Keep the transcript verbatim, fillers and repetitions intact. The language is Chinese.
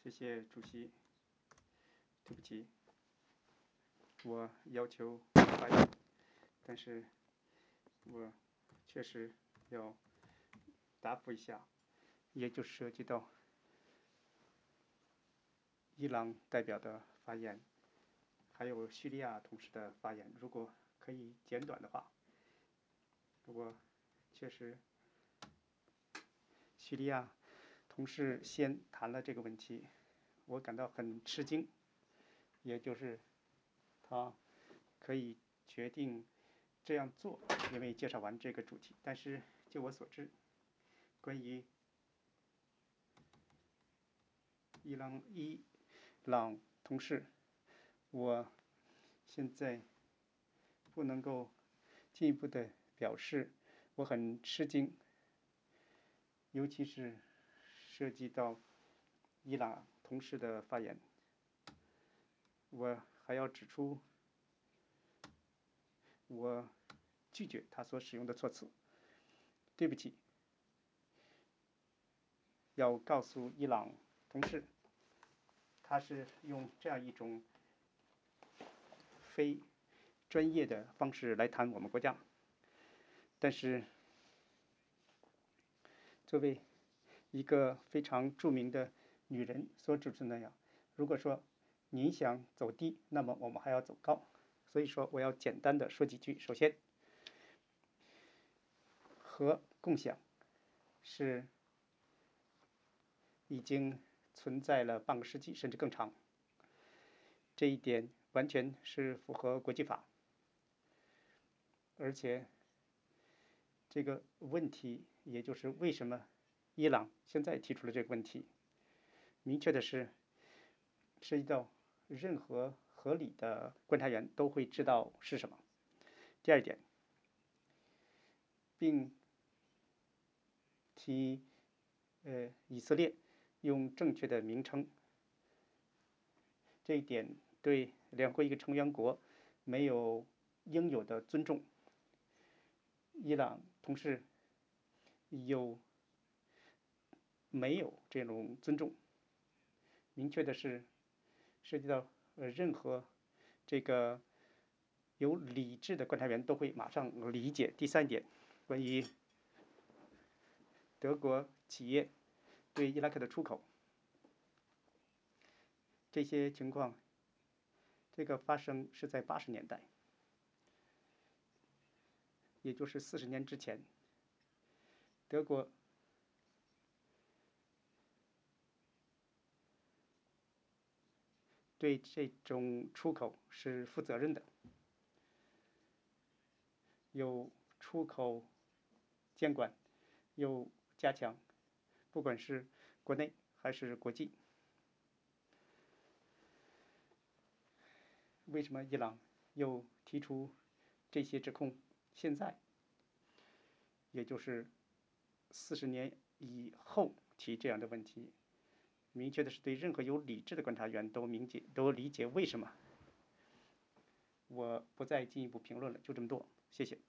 谢谢主席。对不起，我要求发言，但是我确实要答复一下，也就涉及到伊朗代表的发言，还有叙利亚同事的发言。如果可以简短的话，我确实，叙利亚同事先谈了这个问题，我感到很吃惊，也就是他可以决定这样做，因为介绍完这个主题。但是就我所知，关于伊朗伊朗同事，我现在不能够进一步的表示我很吃惊，尤其是涉及到伊朗同事的发言。我还要指出，我拒绝他所使用的措辞。对不起，要告诉伊朗同事，他是用这样一种非专业的方式来谈我们国家。但是，作为一个非常著名的女人所指出那样，如果说您想走低，那么我们还要走高。所以说，我要简单的说几句。首先，核共享是已经存在了半个世纪甚至更长，这一点完全是符合国际法。而且这个问题，也就是为什么伊朗现在提出了这个问题，明确的是涉及到任何合理的观察员都会知道是什么。第二点，并提呃以色列用正确的名称，这一点对联合国一个成员国没有应有的尊重。伊朗同事有没有这种尊重？明确的是，涉及到呃任何这个有理智的观察员都会马上理解。第三点，关于德国企业对伊拉克的出口，这些情况，这个发生是在八十年代，也就是四十年之前，德国对这种出口是负责任的，有出口监管，有加强，不管是国内还是国际。为什么伊朗又提出这些指控？现在，也就是四十年以后提这样的问题，明确的是对任何有理智的观察员都明解都理解为什么。我不再进一步评论了，就这么多，谢谢。